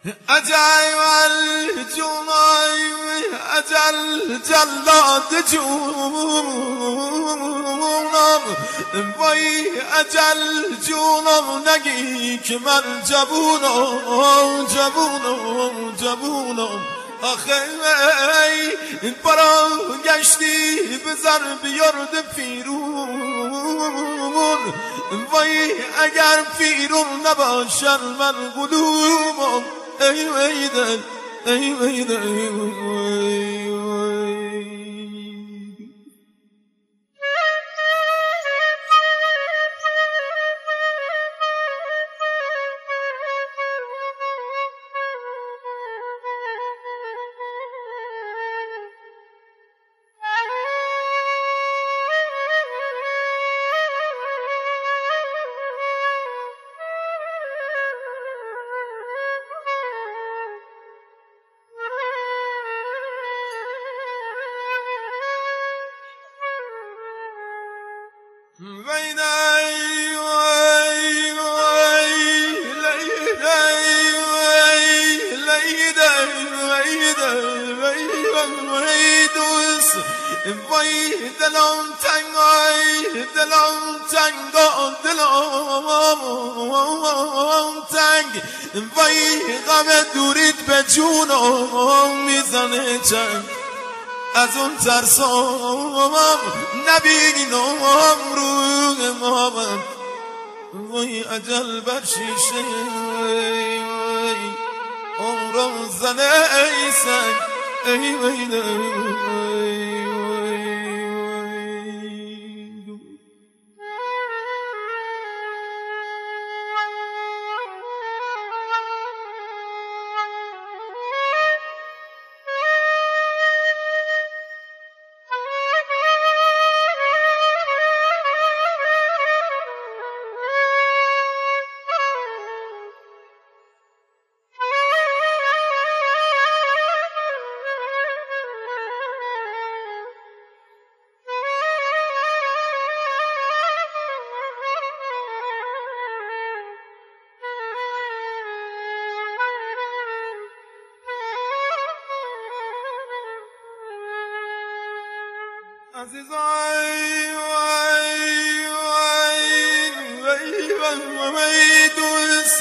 اجل الجمای اجل جلاد جونم وای اجل جونم نگی که من جوونم آخه ای برا گشتی بزر بیارد پیرون وای اگر پیرون نباشن من قلوبم ای ویدن ای وای دلم تنگ وای غم دورید به جونم میزنه چنگ از اون ترسام نبینم روی مامم وای اجل بر شیشه عمرم زنه ای سنگ ای عزیزای وای دوست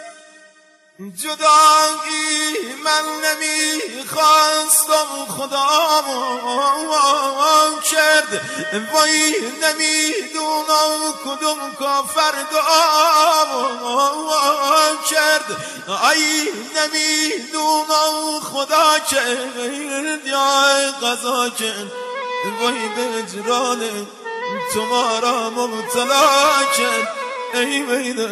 جدایی من نمیخواستم خدا کرد وای نمیدونم کدوم کافر دعا کرد ای نمیدونم خدا کرد یا قضا کرد وای به اجران تو ما را مبتلا کرد ای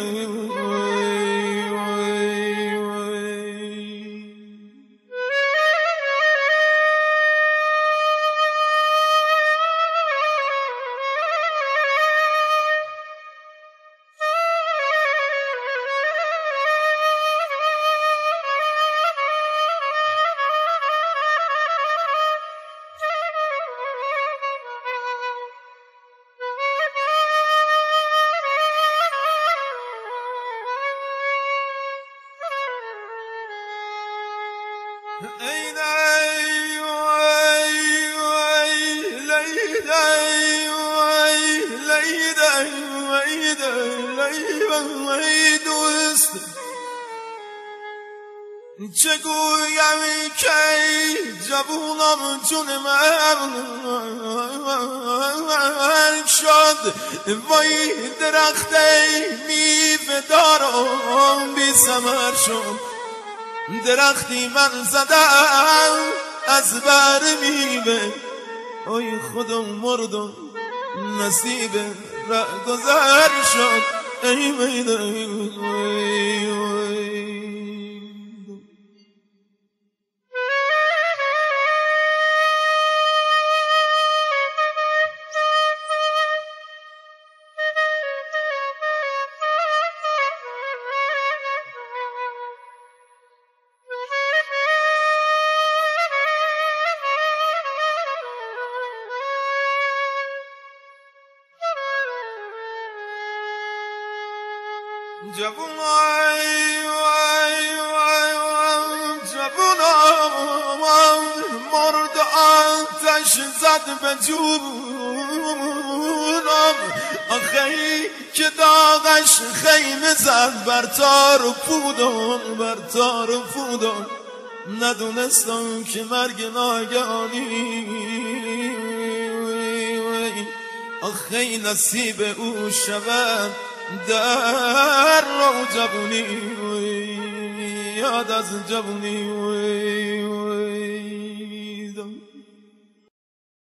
دوست چگویم که جوونم جون من شد وای درخت میوه دارم بی ثمر شد درختی من زدم از بر میوه ای خودم مردم نصیب رهگذر شد ای جوون به جونم آخی که داغش خیمه زد بر تار و پودم ندونستم که مرگ ناگهانی آخی نصیب او شود در رو جوونی یاد از جوونی